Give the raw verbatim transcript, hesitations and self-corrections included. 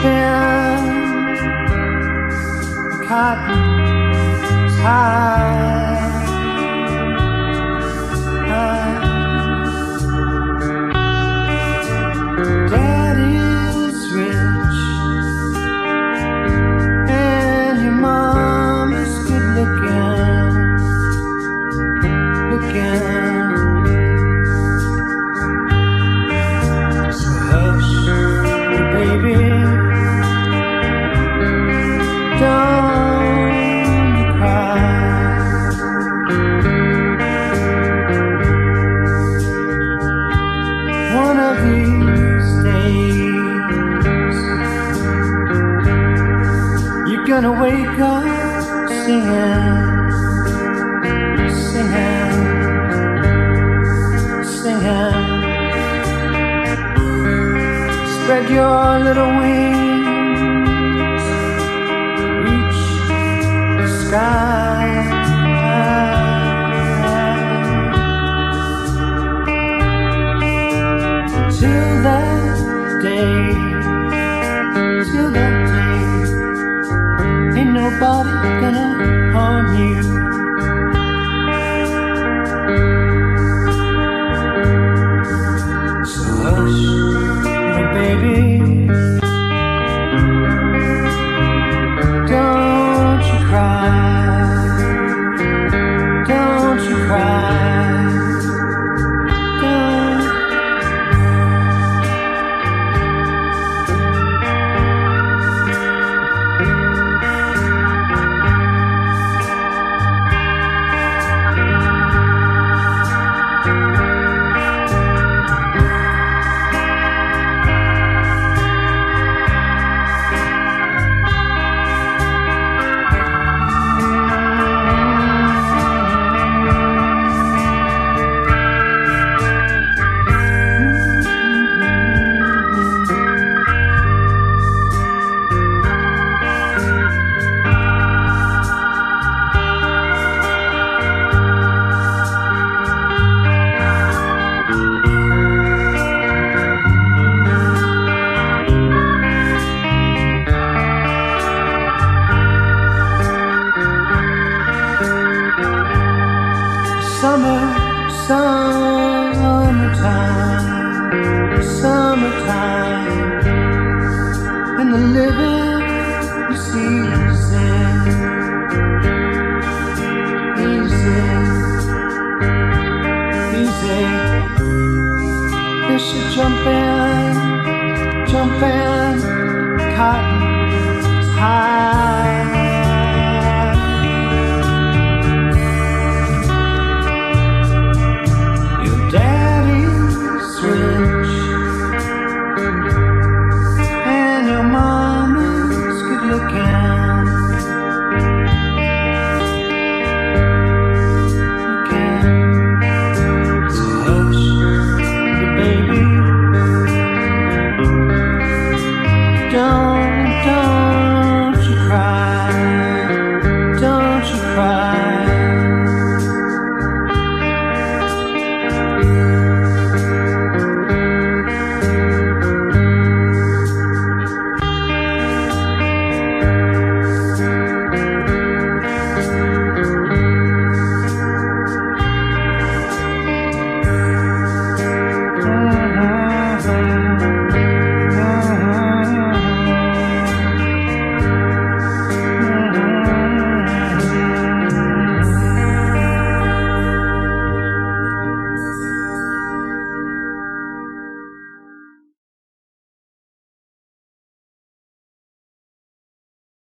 jumping, cotton's high, high. Daddy's rich and your mom is good looking, looking. Baby, don't you cry. One of these days you're gonna wake up singing, singing, singing. Spread your little wings, reach the sky. Till that day, till that day, ain't nobody gonna harm you. So hush, baby, don't you cry, don't you cry, don't. Summer, summertime, summertime, and the living is easy, easy, easy. Fish are jumping, jumping, cotton's high.